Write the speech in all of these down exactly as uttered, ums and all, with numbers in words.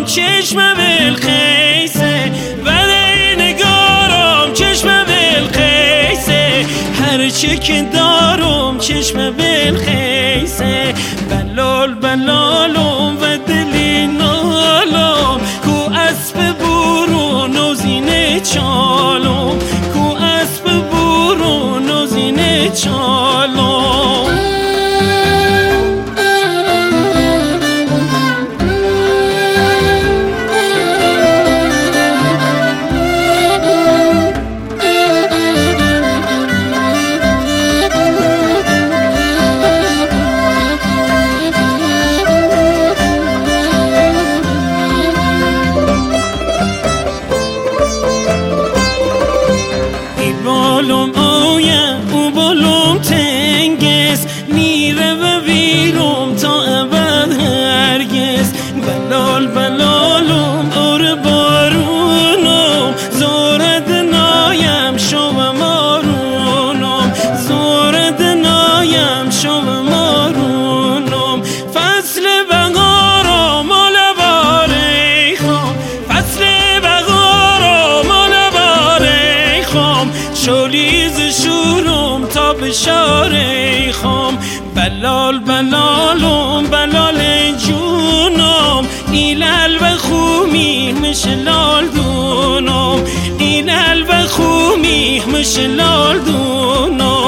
چشم بلخیسه ولی نگارم چشم بلخیسه هرچه که دارم چشم بلخیسه بلال بلالم و دلی نالم کو اسب برون و زینه چالم کو اسب برون و زینه چالم بالم آیم او بالم تنگست میره و ویرم تا ابد هرگز بلال بلالم اور بارونم زورد نایم شو مارونم زورد نایم شو مارونم فصل بهارم مال باره خام فصل بهارم مال باره خام شولیز شورم تا بشاره خام بلال بلالم بلال جونم ایلال و خومی مشلال دونم ایلال و خومی مشلال دونم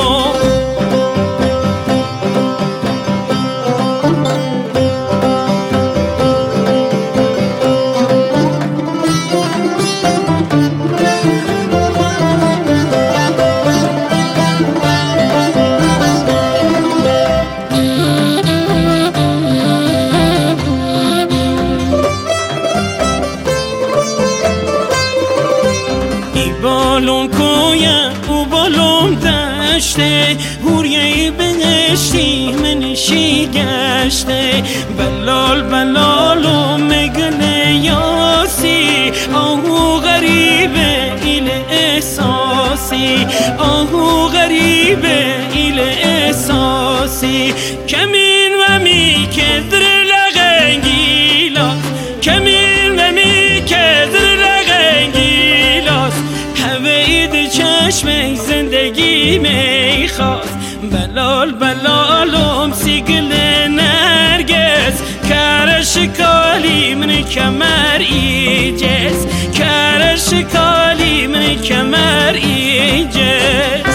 بالون کویم او بالون دشته هوریه بهشتی منشی گشته بلال بلالم مگل یاسی آهو غریبه ایل احساسی آهو غریبه ایل احساسی کمین و می کدر لغنگیلا کمین و می کدر لغنگیلا هوید چشم زندگی میخواست بلال بلالم سیگل نرگس کرش کالی من کمر ایجز کرش کالی من کمر ایجز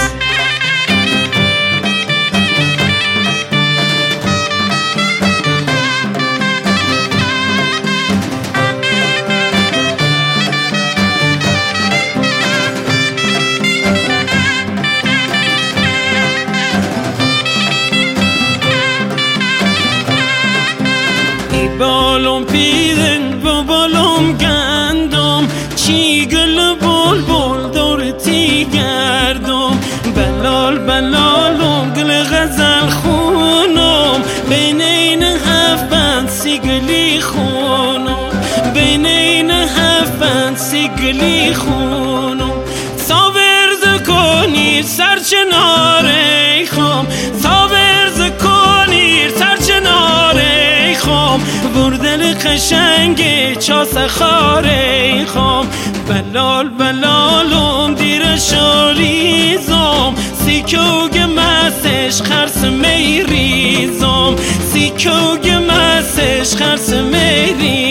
بالم پیرن و بالم گندم چی گل بول بول دورتی گردم بلال بلالم گل غزل خونم بین این هفت سیگلی خونم بین این هفت سیگلی خونم ساورز کنی سرچناره خام ساورز کنی سرچناره خام بردل قشنگ چاس خاره خام بلال بلالم دیر شاریزم سیکوگ مسش خرس میریزم سیکوگ مسش خرس میریزم